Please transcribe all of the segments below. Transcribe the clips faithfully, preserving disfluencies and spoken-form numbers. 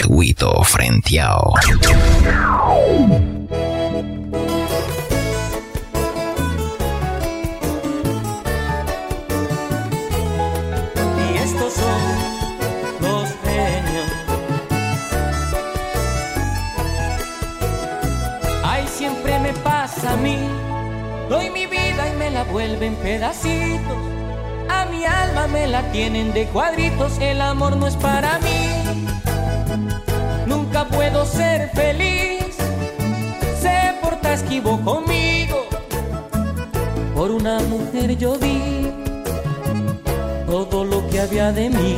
Cheguito frenteado. Y estos son los genios. Ay, siempre me pasa a mí. Doy mi vida y me la vuelven pedacitos. A mi alma me la tienen de cuadritos. El amor no es para mí. Nunca puedo ser feliz. Se porta esquivo conmigo. Por una mujer yo di todo lo que había de mí.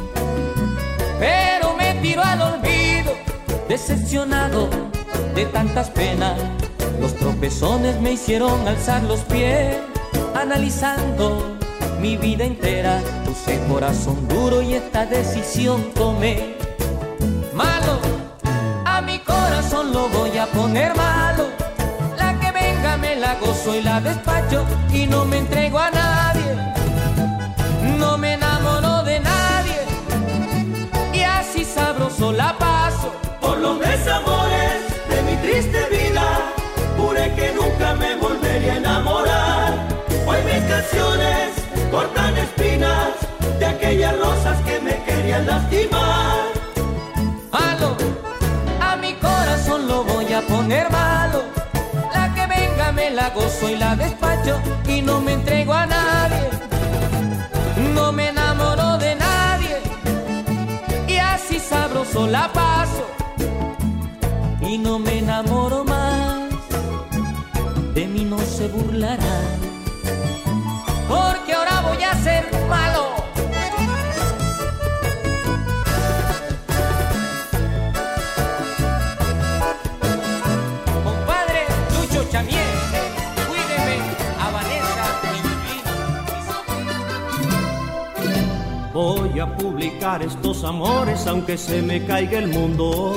Pero me tiro al olvido, decepcionado de tantas penas. Los tropezones me hicieron alzar los pies. Analizando mi vida entera, puse corazón duro y esta decisión tomé. Malo, a mi corazón lo voy a poner malo. La que venga me la gozo y la despacho. Y no me entrego a nadie, no me enamoro de nadie. Y así sabroso la paso. Por los desamores de mi triste vida, juré que nunca me volvería a enamorar. Hoy mis canciones cortan espinas de aquellas rosas que me querían lastimar. Malo, a mi corazón lo voy a poner malo. La que venga me la gozo y la despacho. Y no me entrego a nadie, no me enamoro de nadie. Y así sabroso la paso. Y no me enamoro más. De mí no se burlarán, porque ahora voy a ser malo. Compadre Lucho Chamier, cuídeme a Vanessa y Yulín. Voy a publicar estos amores aunque se me caiga el mundo.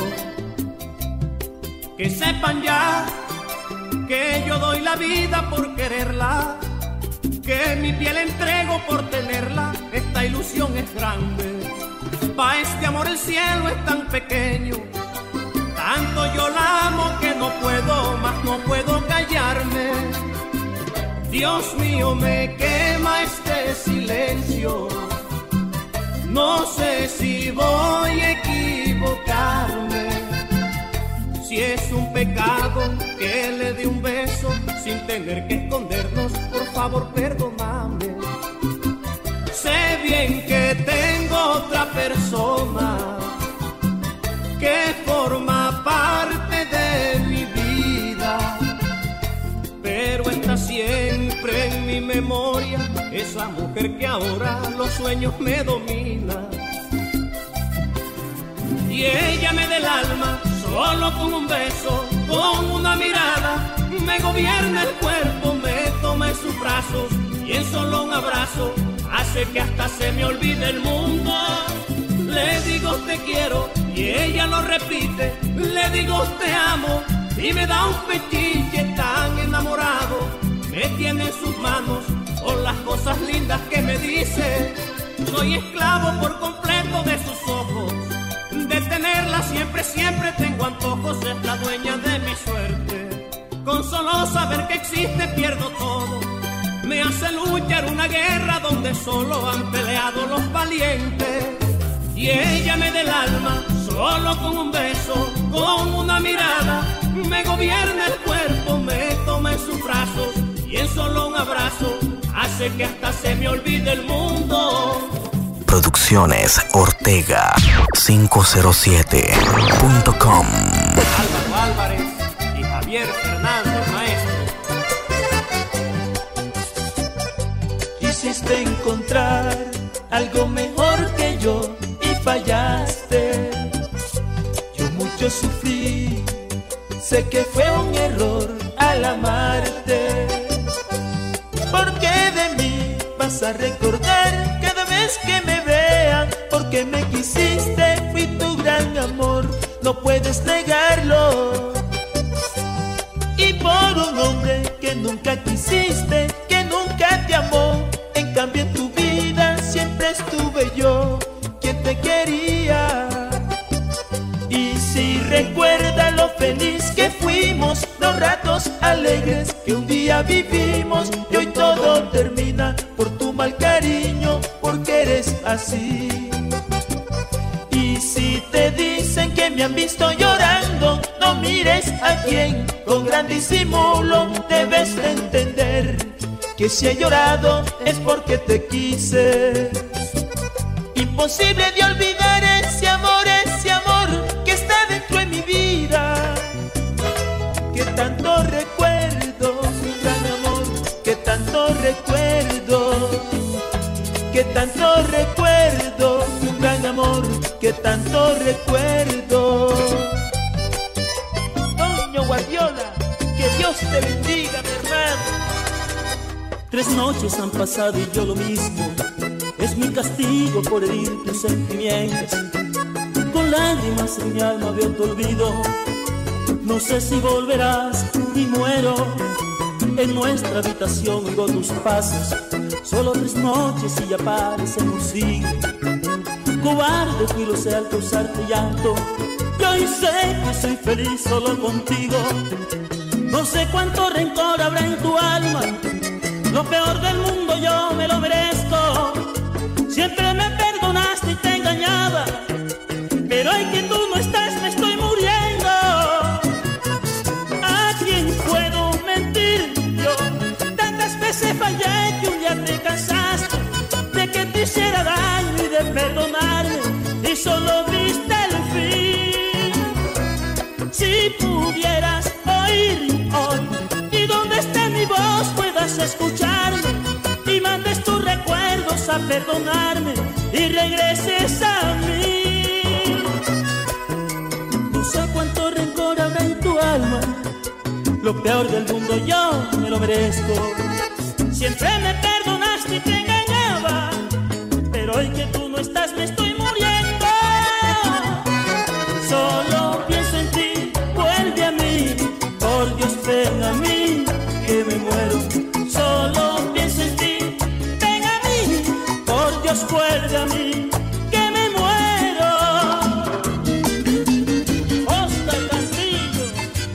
Que sepan ya que yo doy la vida por quererla, que mi piel entrego por tenerla. Esta ilusión es grande, pa' este amor el cielo es tan pequeño. Tanto yo la amo que no puedo más, no puedo callarme. Dios mío, me quema este silencio. No sé si voy a equivocarme. Si es un pecado que le dé un beso sin tener que escondernos, por favor perdóname. Sé bien que tengo otra persona que forma parte de mi vida, pero está siempre en mi memoria esa mujer que ahora los sueños me domina. Y ella me da el alma solo con un beso, con una mirada, me gobierna el cuerpo, me toma en sus brazos y en solo un abrazo hace que hasta se me olvide el mundo. Le digo te quiero y ella lo repite, le digo te amo y me da un pechiche tan enamorado. Me tiene en sus manos por las cosas lindas que me dice. Soy esclavo por completo de sus ojos, de tenerla siempre, siempre tengo antojos. Es la dueña de mi suerte, con solo saber que existe pierdo todo. Me hace luchar una guerra donde solo han peleado los valientes. Y ella me da el alma solo con un beso, con una mirada, me gobierna el cuerpo, me toma en sus brazos y en solo un abrazo hace que hasta se me olvide el mundo. Producciones Ortega quinientos siete punto com. Álvaro Álvarez y Javier Fernández, maestro. Quisiste encontrar algo mejor que yo y fallaste. Yo mucho sufrí, sé que fue un error al amarte. Porque de mí vas a recordar cada vez que me vean, porque me quisiste, fui tu gran amor, no puedes negarlo. Y por un hombre que nunca quisiste, que nunca te amó, en cambio en tu vida siempre estuve yo, quien te quería. si recuerda lo feliz que fuimos, los ratos alegres que un día vivimos, y hoy todo termina por tu mal cariño, porque eres así. Y si te dicen que me han visto llorando, no mires a quien con gran disimulo, debes de entender que si he llorado es porque te quise. Imposible de olvidar ese amor, ese amor que está dentro de mi vida, que tanto recuerdo, mi gran amor, que tanto recuerdo, que tanto recuerdo, mi gran amor, que tanto recuerdo. Toño Guardiola, que Dios te bendiga, mi hermano. Tres noches han pasado y yo lo mismo, es mi castigo por herir tus sentimientos. Con lágrimas en mi alma veo tu olvido, no sé si volverás y muero. En nuestra habitación oigo tus pasos, solo tres noches y ya parecemos siglos. Cobarde fui, lo sé, al causarte llanto, y hoy sé que soy feliz solo contigo. No sé cuánto rencor habrá en tu alma, lo peor del mundo yo me lo merezco. Siempre me perdonaste y te engañaba, pero hoy que tú no estás me estoy muriendo. ¿A quién puedo mentir yo? Tantas veces fallé que un día te cansaste de que te hiciera daño y de perdonarme, y solo viste el fin. Si pudieras oír hoy y donde esté mi voz puedas escucharme, y mandes tus recuerdos a perdonarme y regreses a mí. No sé cuánto rencor habrá en tu alma, lo peor del mundo yo me lo merezco. Siempre me perdonaste y te engañaba, pero hoy que tú no estás me estoy muriendo. Solo pienso en ti, vuelve a mí, por Dios ven a mí, que me muero. Solo pienso en ti, ven a mí, por Dios vuelve a mí, que me muero. Oscar Castillo.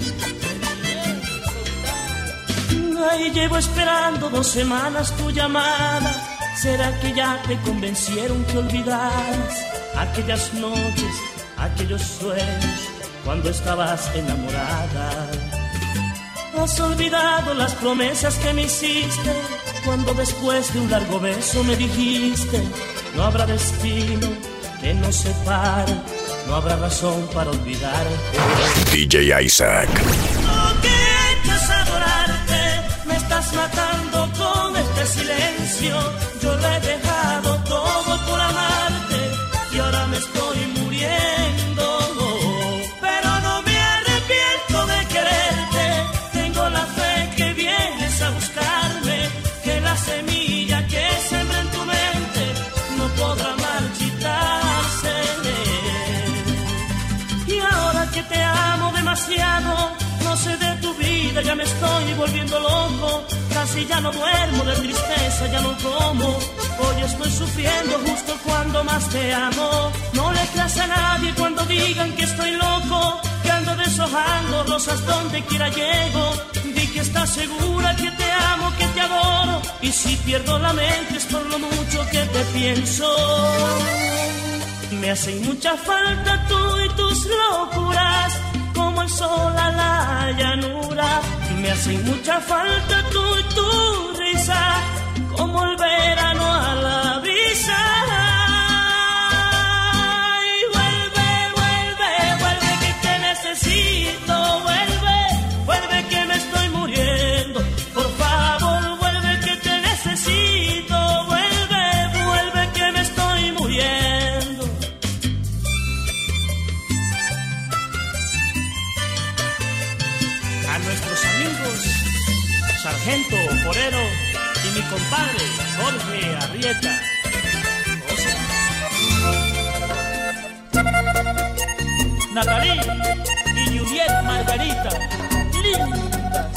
Ahí llevo esperando dos semanas tu llamada. ¿Será que ya te convencieron que olvidaras aquellas noches, aquellos sueños, cuando estabas enamorada? ¿Has olvidado las promesas que me hiciste, cuando después de un largo beso me dijiste: no habrá destino que nos separe, no habrá razón para olvidarte? D J Isaac. Lo que he hecho es adorarte, me estás matando con este silencio. Yo lo he dejado todo por amarte y ahora me estoy muriendo. Pero no me arrepiento de quererte, tengo la fe que vienes a buscarme, que la semilla que sembré en tu mente no podrá marchitarse. Y ahora que te amo demasiado, no sé de tu vida, ya me estoy volviendo loco. Casi ya no duermo de tristeza, ya no como. Hoy estoy sufriendo justo cuando más te amo. No le creas a nadie cuando digan que estoy loco, que ando deshojando rosas donde quiera llego. Di que estás segura que te amo, que te adoro, y si pierdo la mente es por lo mucho que te pienso. Me hacen mucha falta tú y tus locuras, como el sol a la llanura. Me hacen mucha falta tú y tu risa, como el verano a la brisa. Y vuelve, vuelve, vuelve que te necesito. Vuelve, vuelve que me estoy muriendo. Por favor, vuelve que te necesito. Vuelve, vuelve que me estoy muriendo. A nuestros amigos Sargento Forero y mi compadre Jorge Arrieta. Natalie y Juliet Margarita, lindas.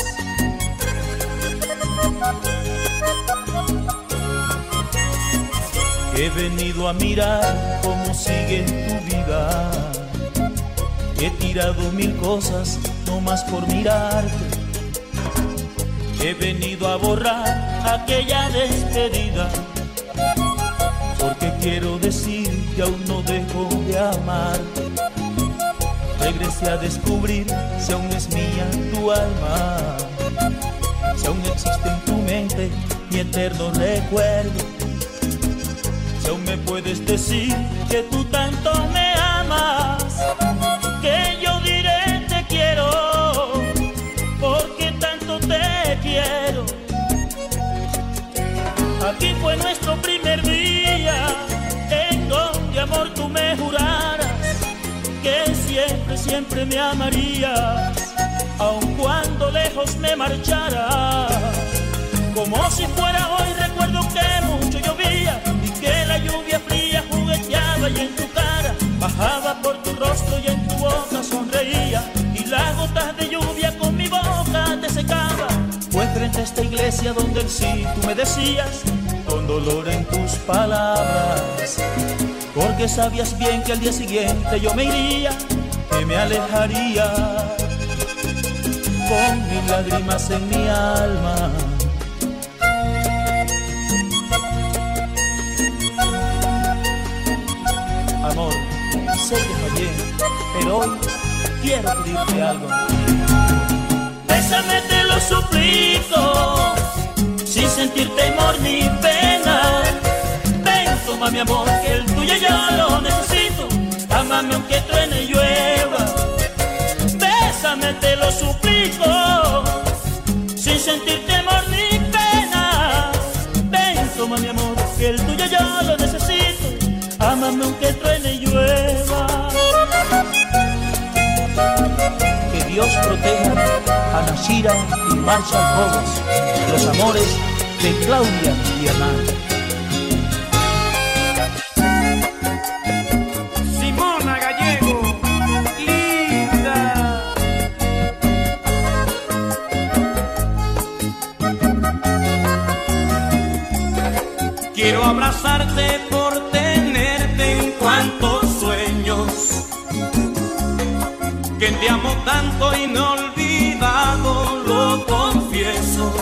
He venido a mirar cómo sigue tu vida, He tirado mil cosas, no más por mirarte. He venido a borrar aquella despedida, porque quiero decir que aún no dejo de amarte. Regresé a descubrir si aún es mía tu alma, si aún existe en tu mente mi eterno recuerdo, si aún me puedes decir que tú tanto me amas, que yo diré te quiero, porque tanto te quiero. Aquí fue nuestro primer día, en donde amor tú me juraras que siempre, siempre me amarías, aun cuando lejos me marchara. Como si fuera hoy recuerdo que mucho llovía y que la lluvia fría jugueteaba y en tu cara bajaba por tu rostro y en tu boca sonreía, y las gotas de lluvia con mi boca te secaba. Fue frente a esta iglesia donde el sí tú me decías, con dolor en tus palabras, porque sabías bien que al día siguiente yo me iría, que me alejaría, con mil lágrimas en mi alma. Amor, sé que fallé, pero hoy quiero pedirte algo. Bésame, te lo suplico, sin sentir temor ni pena. Ven, toma mi amor, que el tuyo yo lo necesito. Ámame aunque truene y llueva. Bésame, te lo suplico, sin sentir temor ni pena. Ven, toma mi amor, que el tuyo yo lo necesito. Ámame aunque truene y llueva. Que Dios proteja a Nashira y Marshall Robles, los amores de Claudia y Hernán. Simona Gallego, linda. Quiero abrazarte por tenerte en cuantos sueños, que te amo tanto y no he olvidado, lo confieso.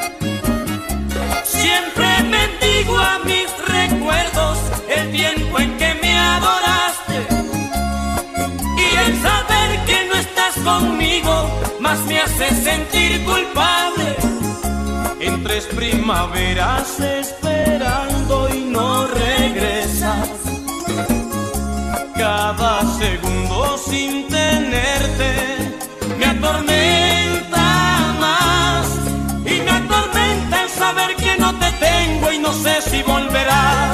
Siempre bendigo a mis recuerdos el tiempo en que me adoraste, y el saber que no estás conmigo más me hace sentir culpable. En tres primaveras esperando y no regresas, cada segundo sin tenerte me atormenta más, y me atormenta el saber que no te tengo y no sé si volverás.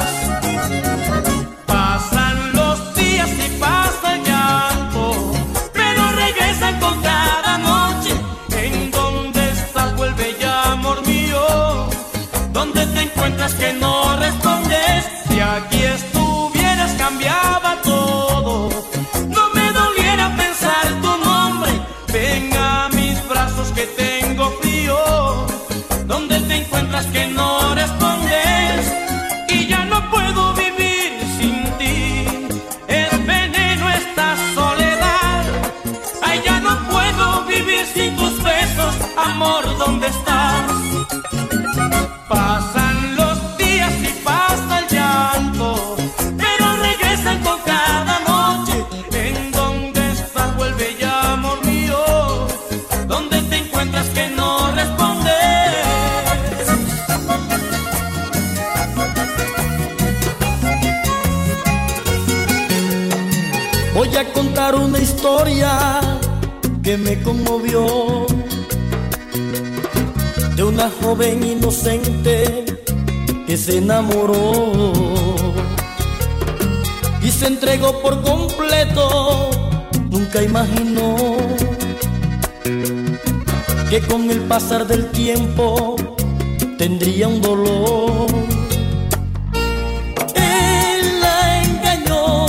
Pasan los días y pasa el llanto, pero regresan con cada noche. ¿En dónde estás? Vuelve ya, amor mío. ¿Dónde te encuentras que no respondes? Si aquí estuvieras cambiaba todo, no me doliera pensar tu nombre. Ven a mis brazos que tengo frío. ¿Dónde te encuentras que no respondes? Y ya no puedo vivir sin ti, es veneno esta soledad. Ay, ya no puedo vivir sin tus besos, amor, ¿dónde estás? Pasan los días y pasa el llanto, pero regresan con cada noche. ¿En dónde estás? Vuelve ya, amor mío. ¿Dónde te encuentras que no respondes? Voy a contar una historia que me conmovió, de una joven inocente que se enamoró y se entregó por completo. Nunca imaginó que con el pasar del tiempo tendría un dolor. Él la engañó,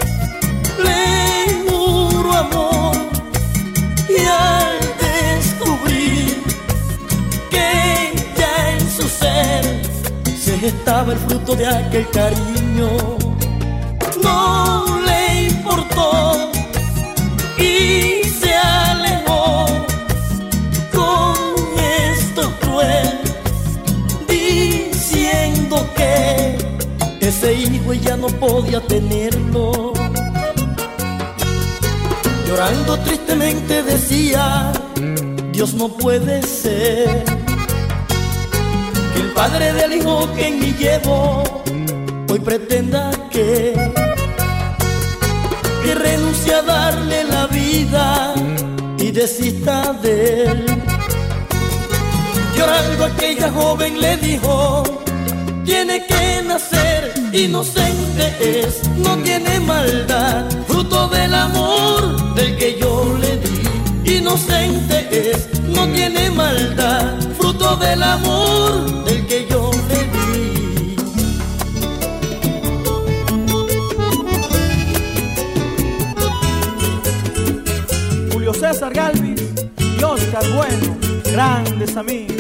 le juró amor, y al descubrir que ya en su ser se gestaba el fruto de aquel cariño, no le importó y hijo ella no podía tenerlo. Llorando tristemente decía, Dios no puede ser que el padre del hijo que en mí llevo hoy pretenda que, que renuncie a darle la vida y desista de él. Llorando aquella joven le dijo, tiene que nacer, inocente es, no tiene maldad, fruto del amor del que yo le di. Inocente es, no tiene maldad, fruto del amor del que yo le di. Julio César Galvis y Oscar Bueno, grandes amigos.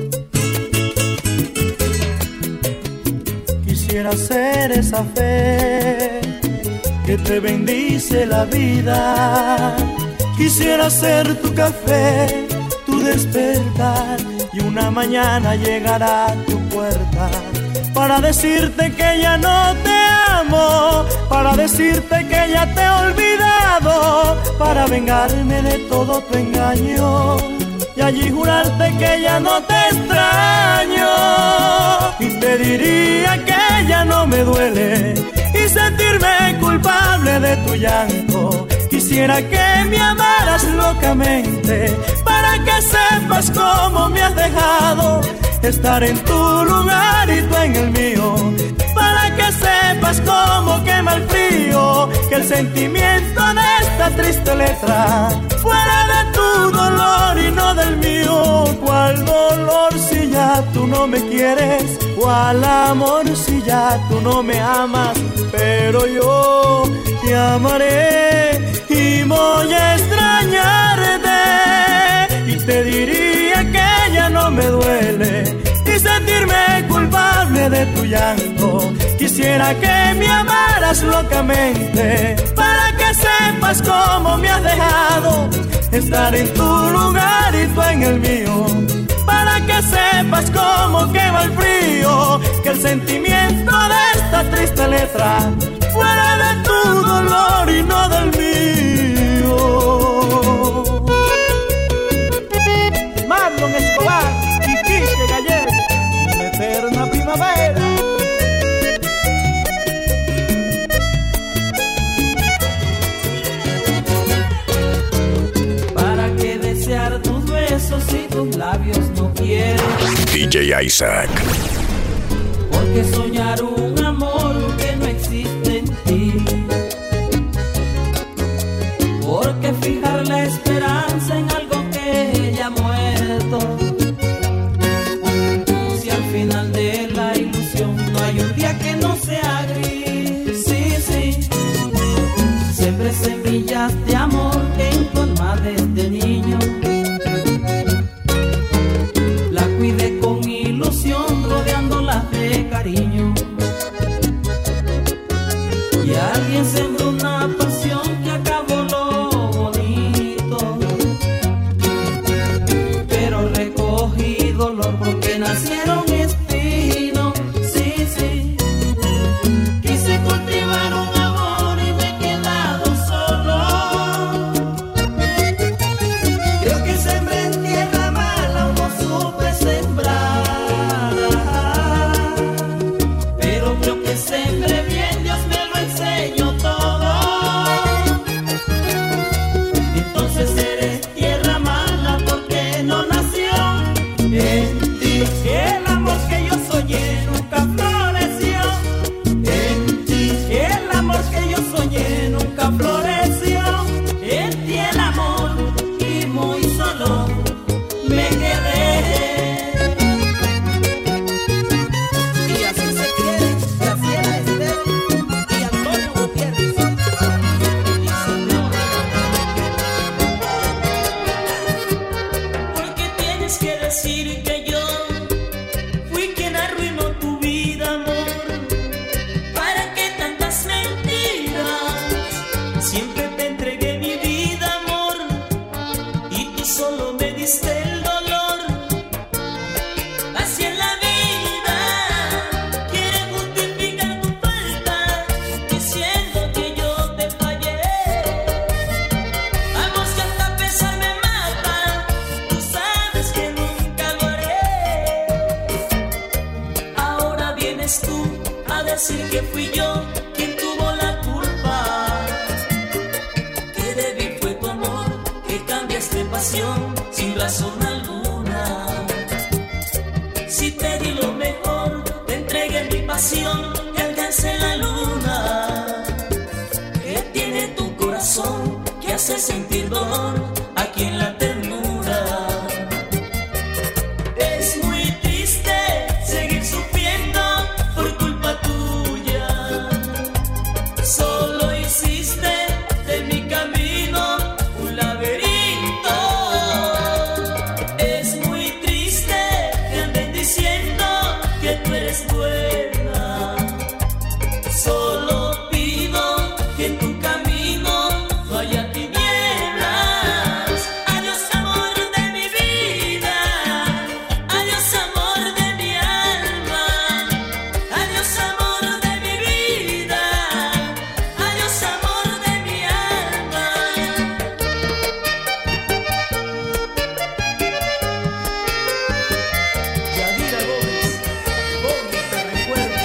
Quisiera ser esa fe que te bendice la vida. Quisiera ser tu café, tu despertar, y una mañana llegar a tu puerta para decirte que ya no te amo, para decirte que ya te he olvidado, para vengarme de todo tu engaño y allí jurarte que ya no te extraño. Y te diría que ya no me duele y sentirme culpable de tu llanto. Quisiera que me amaras locamente para que sepas cómo me has dejado, estar en tu lugar y tú en el mío, para que sepas cómo quema el frío, que el sentimiento de esta triste letra fuera de tu dolor y no del mío. ¿Cuál dolor si ya tú no me quieres? ¿Cuál amor si ya tú no me amas? Pero yo te amaré y voy a extrañarte, y te diría que ya no me duele y sentirme culpable de tu llanto. Quisiera que me amaras locamente para que sepas cómo me has dejado, estar en tu lugar y tú en el mío, para que sepas cómo quema el frío, que el sentimiento de esta triste letra fuera de tu dolor y no del mío. Marlon Escobar y Quique Gallego, la eterna primavera. ¿Para qué desear tus besos si tus labios no quieren? D J Isaac. Porque soñar un amor que no existe en ti, porque fijar la esperanza en algo que ya ha muerto. Si al final de la ilusión no hay un día que no sea gris, sí, sí. Siempre semillas de amor en tu alma desde niño, la cuidé con ilusión rodeándola de cariño, y alguien sembró una pasión que acabó lo bonito, pero recogí dolor porque nacieron espinos, sí, sí. Quise cultivar un amor y me he quedado solo. Creo decir que fui yo quien tuvo la culpa. Que débil fue tu amor, que cambiaste pasión sin razón alguna. Si te di lo mejor, te entregué mi pasión y alcancé la luna. ¿Qué tiene tu corazón que hace sentir dolor aquí en la ternura? Es muy triste seguir sufriendo por culpa tuya. Solo hiciste de mi camino un laberinto. Es muy triste que anden diciendo que tú eres buena. Solo pido que en tu camino no haya tinieblas. Adiós amor de mi vida, adiós amor de mi alma, adiós amor de mi vida, adiós amor de mi alma. Yadira Gómez, ¿cómo te recuerdo?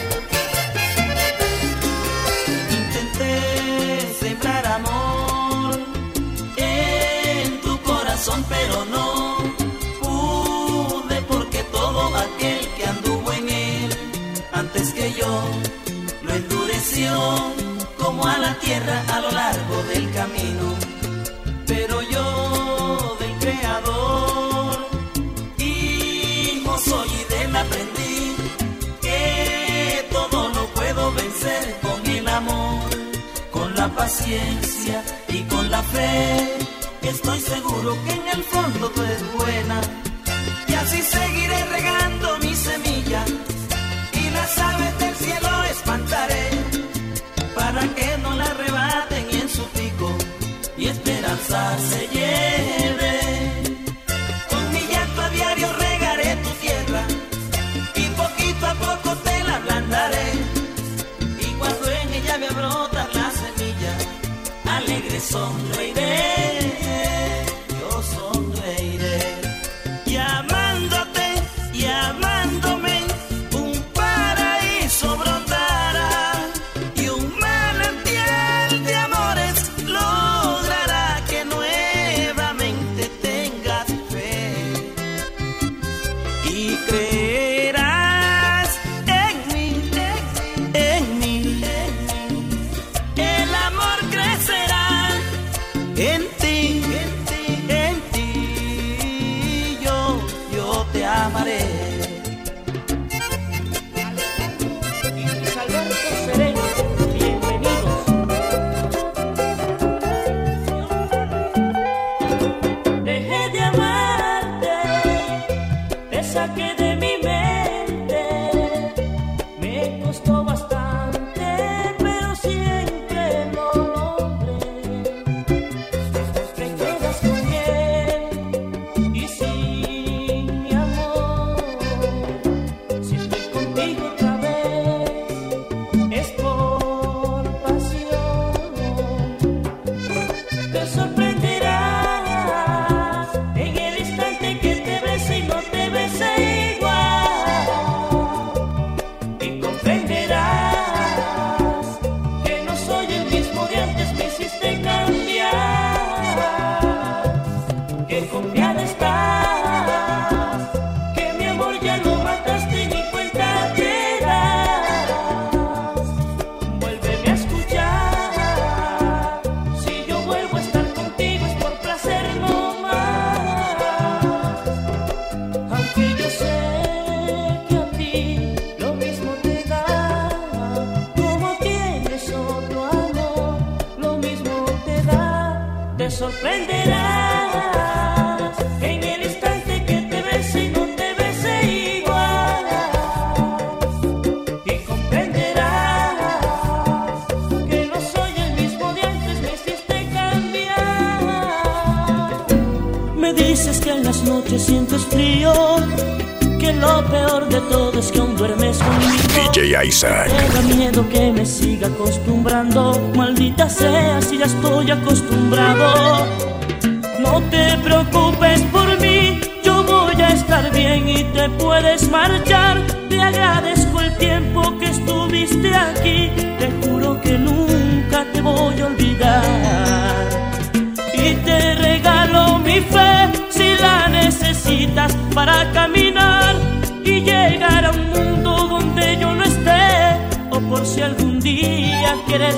Intenté sembrar amor en tu corazón, pero no pude, porque todo aquel que anduvo en él antes que yo lo endureció como a la tierra a lo largo del camino. Pero yo del Creador, hijo soy y de él aprendí que todo lo puedo vencer con el amor, con la paciencia y con la fe. Estoy seguro que en el fondo tú eres buena, y así seguiré regando mi semilla y las aves del cielo espantaré para que no la arrebaten y en su pico y esperanza se lleve. Con mi llanto a diario regaré tu tierra y poquito a poco te la ablandaré. Y cuando en ella me brota la semilla, alegre sonreiré, yo sonreiré. Y amándote y amándome, un paraíso brotará y un manantial de amores logrará que nuevamente tengas fe y creerás en mí, en mí. El amor crecerá en ti, en ti, en ti. Yo, yo te amaré. Y Luis Alberto Sereno, bienvenidos. Dejé de amarte, te saqué de mi mente. Me costó bastante, pero siempre lo logré. Te quedas con él y sin mi amor. Si estoy contigo otra vez, es por pasión. Te sorprenderás en el instante que te bese y no te bese igual. Y comprenderás que no soy el mismo de antes, me hiciste cambiar. Que confiada estás, que mi amor ya lo mataste y ni cuenta te das. Vuélveme a escuchar, si yo vuelvo a estar contigo es por placer no más. Aunque yo sé que a ti lo mismo te da, como tienes otro amor, lo mismo te da. Te sorprenderás en el instante que te bese y no te bese igual. Y comprenderás que no soy el mismo de antes, me hiciste cambiar. Me dices que en las noches sientes frío, que lo peor de todo es que aún duermes conmigo. D J Isaac. Me da miedo que me siga acostumbrando, maldita sea si ya estoy acostumbrado. No te preocupes por mí, yo voy a estar bien y te puedes marchar. Te agradezco agradezco el tiempo que estuviste aquí, te juro que nunca te voy a olvidar. Y te regalo mi fe si la necesitas para caminar y llegar a un mundo donde yo no esté, o por si algún día quieres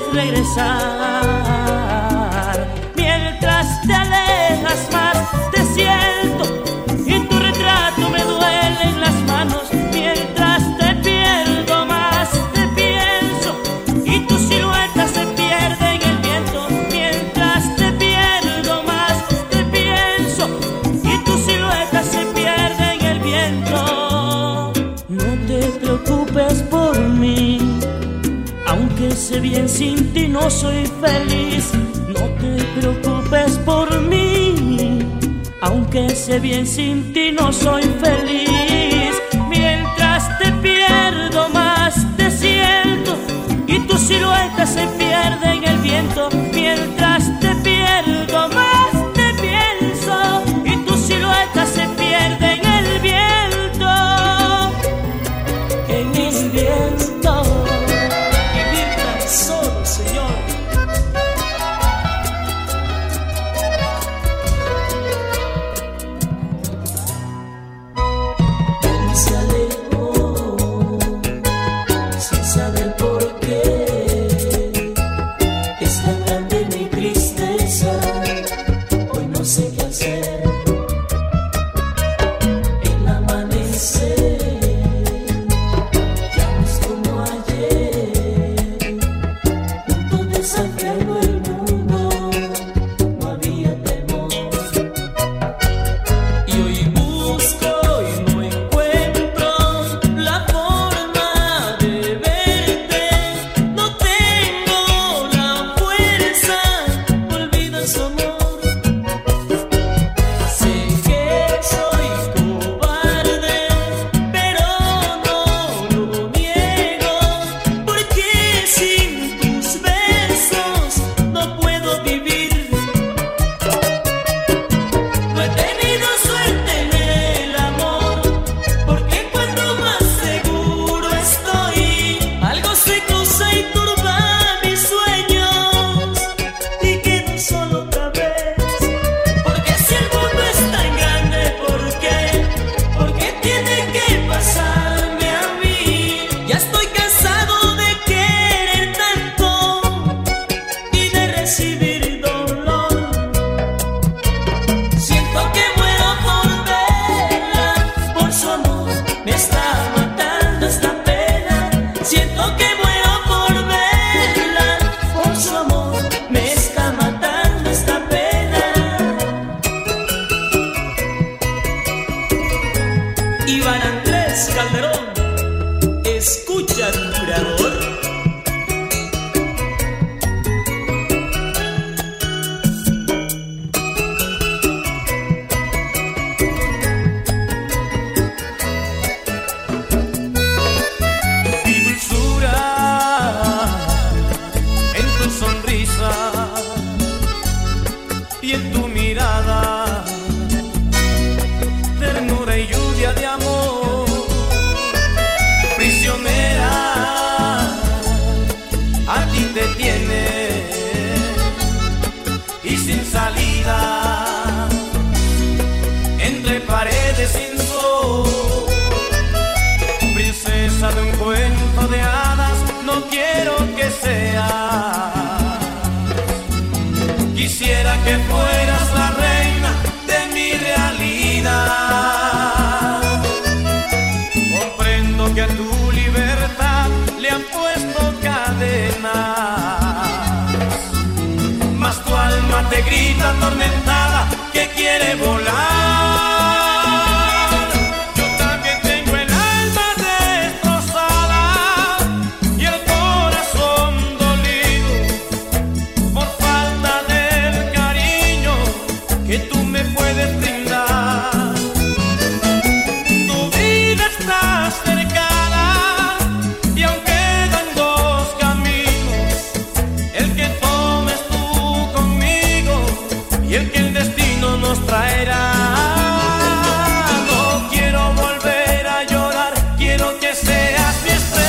regresar. Mientras te alejas más te siento y en tu retrato me duelen las manos. Mientras te pierdo más te pienso y tu silueta se pierde en el viento. Mientras te pierdo más te pienso y tu silueta se pierde en el viento. No te preocupes por mí, aunque sé bien sin ti no soy feliz. No te preocupes por mí, aunque sé bien sin ti no soy feliz. Mientras te pierdo más te siento y tu silueta se pierde en el viento. Mientras te pierdo más te pienso y tu silueta se pierde en el viento. En el viento. Vivir tan solo, Señor. Se alejó sin saber por qué. Es tan grande mi tristeza, hoy no sé qué hacer. El amanecer ya no es como ayer. Junto desafiando el mundo, no había temor. Y hoy busco y no encuentro la forma de verte. No tengo la fuerza, olvida su amor. Sé que soy cobarde, pero no lo niego, porque sin tus besos no puedo vivir. No he tenido suerte en el amor, porque cuando más seguro estoy, algo se cruza y turba mis sueños y quedo solo otra vez. Porque si el mundo es tan grande, ¿por qué? ¿Por qué tiene que pasarme a mí? Ya estoy cansado de querer tanto y de recibir dolor. Siento que muero por verla, por su amor me está matando esta pena. Siento que muero por verla, por su amor me está matando esta pena. Iván Andrés Calderón, escucha a tu creador. Mi dulzura en tu sonrisa y en tu mirada, ternura y lluvia de amor. Prisionera, a ti te tiene y sin salida, entre paredes sin sol. Princesa de un cuento de hadas, no quiero que seas. Quisiera que fueras la reina de mi realidad. Comprendo que a tu libertad le han puesto cadenas, mas tu alma te grita atormentada que quiere volar. Yo también tengo el alma destrozada y el corazón dolido por falta del cariño que tú me puedes brindar. Tu vida está cercana y aún quedan dos caminos, el que tomes tú conmigo y el que el destino nos traerá. No quiero volver a llorar, quiero que seas mi estrella.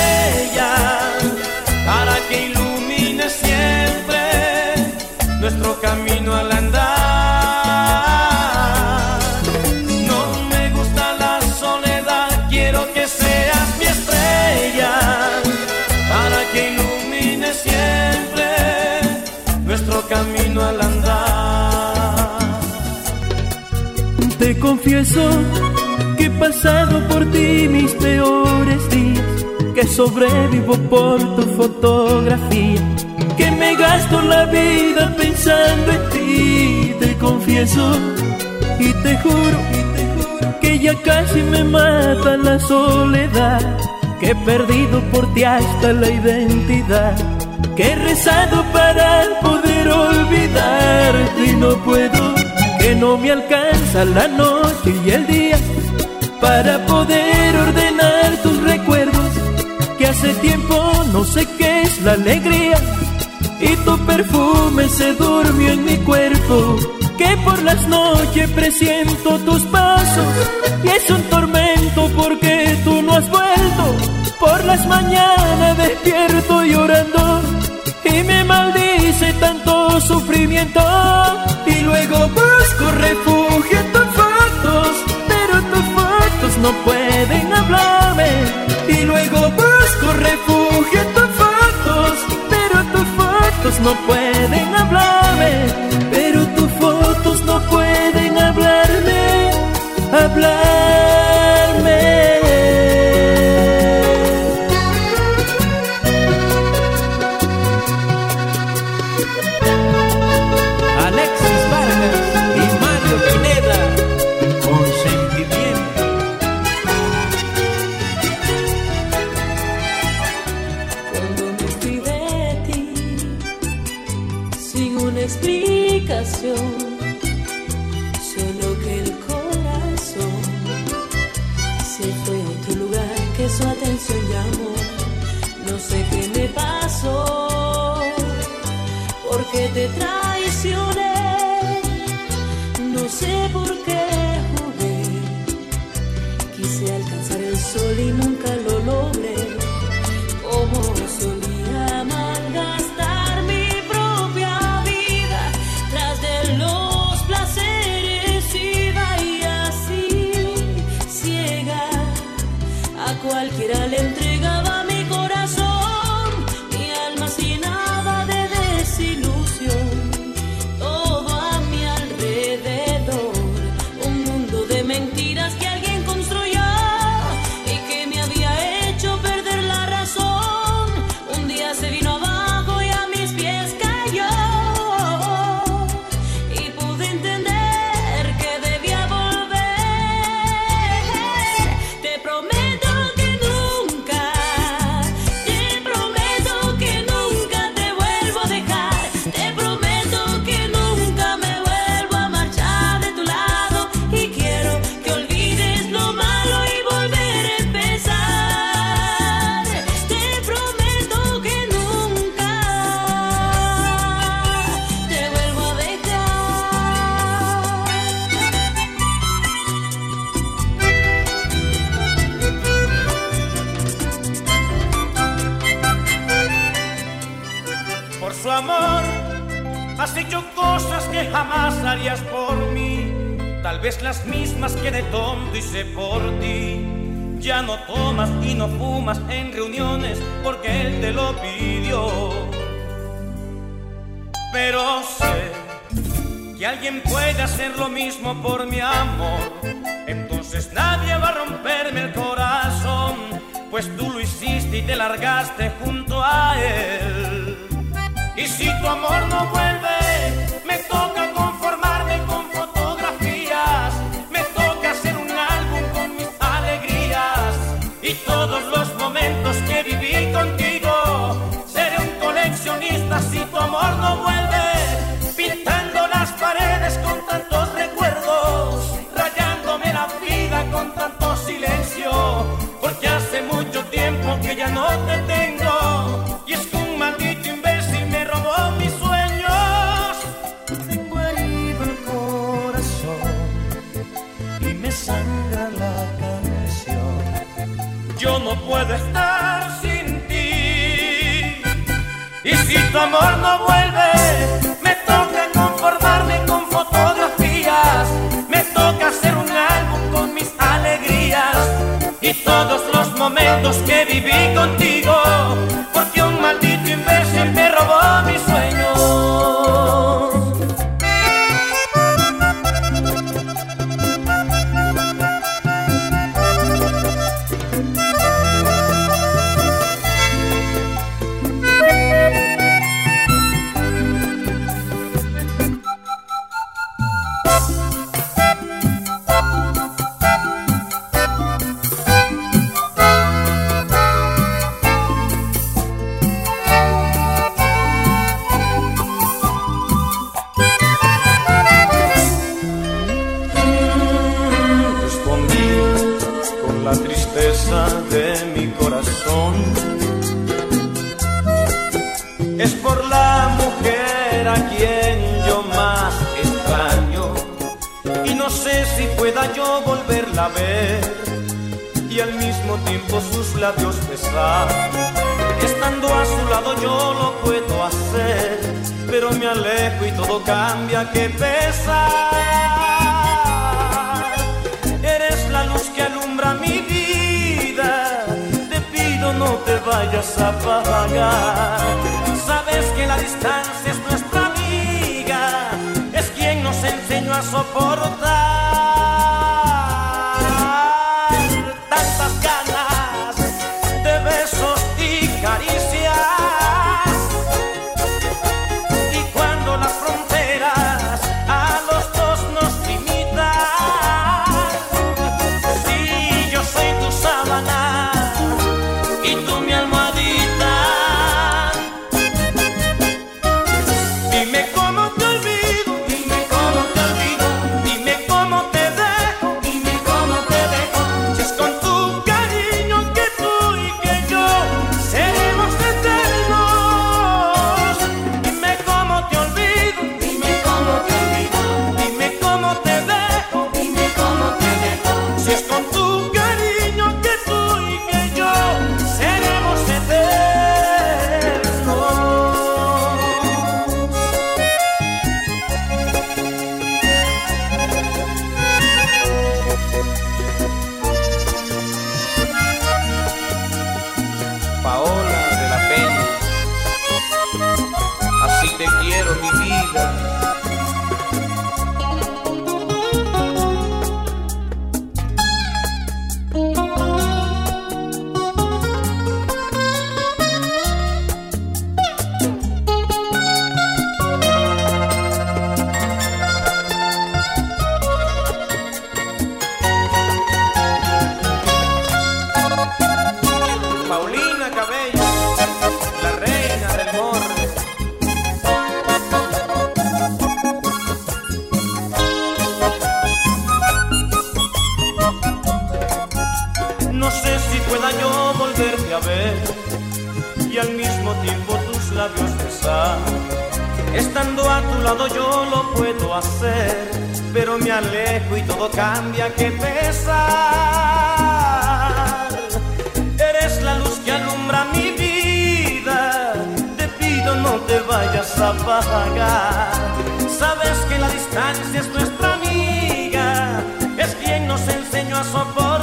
camino al andar. No me gusta la soledad, quiero que seas mi estrella, para que ilumine siempre nuestro camino al andar. Te confieso que he pasado por ti mis peores días, que sobrevivo por tu fotografía, que me gasto la vida pensando en ti. Te confieso y te juro, y te juro que ya casi me mata la soledad, que he perdido por ti hasta la identidad, que he rezado para poder olvidarte y no puedo, que no me alcanza la noche y el día para poder ordenar tus recuerdos, que hace tiempo no sé qué es la alegría y tu perfume se durmió en mi cuerpo, que por las noches presiento tus pasos y es un tormento porque tú no has vuelto. Por las mañanas despierto llorando y me maldice tanto sufrimiento, y luego busco refugio en tus fotos, pero tus fotos no pueden hablarme, y luego busco refugio en tus fotos, pero tus fotos no pueden hablarme, pero tus fotos no pueden hablarme, hablarme. Solo que el corazón se fue a otro lugar, que su atención llamó. No sé qué me pasó, porque te traicioné. No sé por qué jugué, quise alcanzar el sol y nunca lo logré. Como solía malgastar mi propia vida, tras de los placeres iba y así, ciega, a cualquiera le entregaba mi corazón, mi alma sin nada de desilusión, todo a mi alrededor, un mundo de mentiras que alguien construyó y que me había hecho perder la razón. Un día se vino abajo y a mis pies cayó, y pude entender que debía volver. Te prometo que nunca, te prometo que nunca te vuelvo a dejar, te prometo que nunca me vuelvo a marchar de tu lado, y quiero que olvides lo malo y volver a empezar. Te prometo que nunca te vuelvo a dejar. Por su amor has hecho cosas que jamás harías por mí, tal vez las mismas que de tonto hice por ti. Ya no tomas y no fumas en reuniones porque él te lo pidió, pero sé que alguien puede hacer lo mismo por mi amor, entonces nadie va a romperme el corazón, pues tú lo hiciste y te largaste junto a él. Y si tu amor no vuelve, me toca conformarme con fotografías, me toca hacer un álbum con mis alegrías y todos los momentos que viví contigo. Seré un coleccionista si tu amor no vuelve, pintando las paredes con tantos recuerdos, rayándome la vida con tanto silencio, porque hace mucho tiempo que ya no te tengo, y es que un maldito imbécil me robó mis sueños. Tengo herido el corazón y me sangra la canción. Yo no puedo estar sin ti, y si tu amor no vuelve, me toca conformarme momentos que viví contigo, porque un maldito imbécil me robó mis sueños. De mi corazón es por la mujer a quien yo más extraño, y no sé si pueda yo volverla a ver y al mismo tiempo sus labios besar. Estando a su lado yo lo puedo hacer, pero me alejo y todo cambia, qué pesar. Eres la luz que alumbra mi vida, no te vayas a apagar. Sabes que la distancia es nuestra amiga, es quien nos enseñó a soportar tantas ganas de besos y caricias. Y cuando las fronteras a los dos nos limitan, si yo soy tu sábana y tú mi almohadita, dime cómo te olvido, dime cómo te olvido, dime cómo te dejo, dime cómo te dejo. Si es con tu cariño que tú y que yo seremos eternos. Dime cómo te olvido, dime cómo te olvido, dime cómo te dejo, dime cómo te dejo. Si es con tu cariño que tú y que yo seremos eternos. Paola de la Peña, así te quiero mi vida. Paulina Cabello, la reina del morro. No sé si pueda yo volverte a ver y al mismo tiempo tus labios besar. Estando a tu lado yo lo puedo hacer, pero me alejo y todo cambia, qué pesar. Eres la luz que alumbra mi vida, te pido no te vayas a apagar. Sabes que la distancia es nuestra amiga, es quien nos enseñó a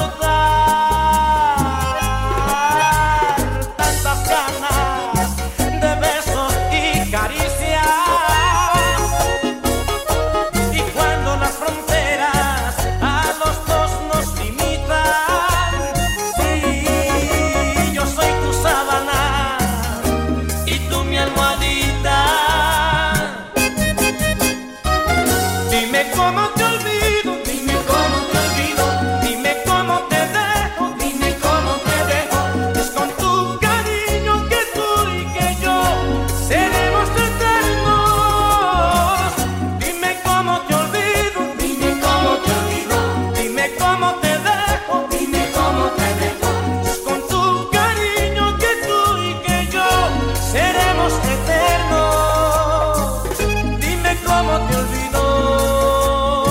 soportar tantas ganas de besos y caricias. Y cuando las fronteras a los dos nos limitan, sí, yo soy tu sábana y tú mi almohadita. Dime cómo te olvido, dime cómo te olvido, dime cómo te dejo, dime cómo te dejo. Es con tu cariño que tú y que yo seremos eternos. Dime cómo te olvido, dime cómo te olvido, dime cómo te dejo, dime cómo te dejo. Es con tu cariño que tú y que yo seremos eternos. Dime cómo te olvido.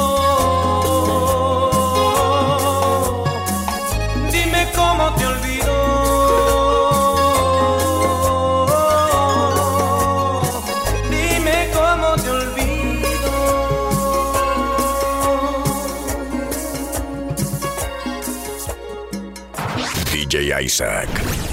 J Isaac.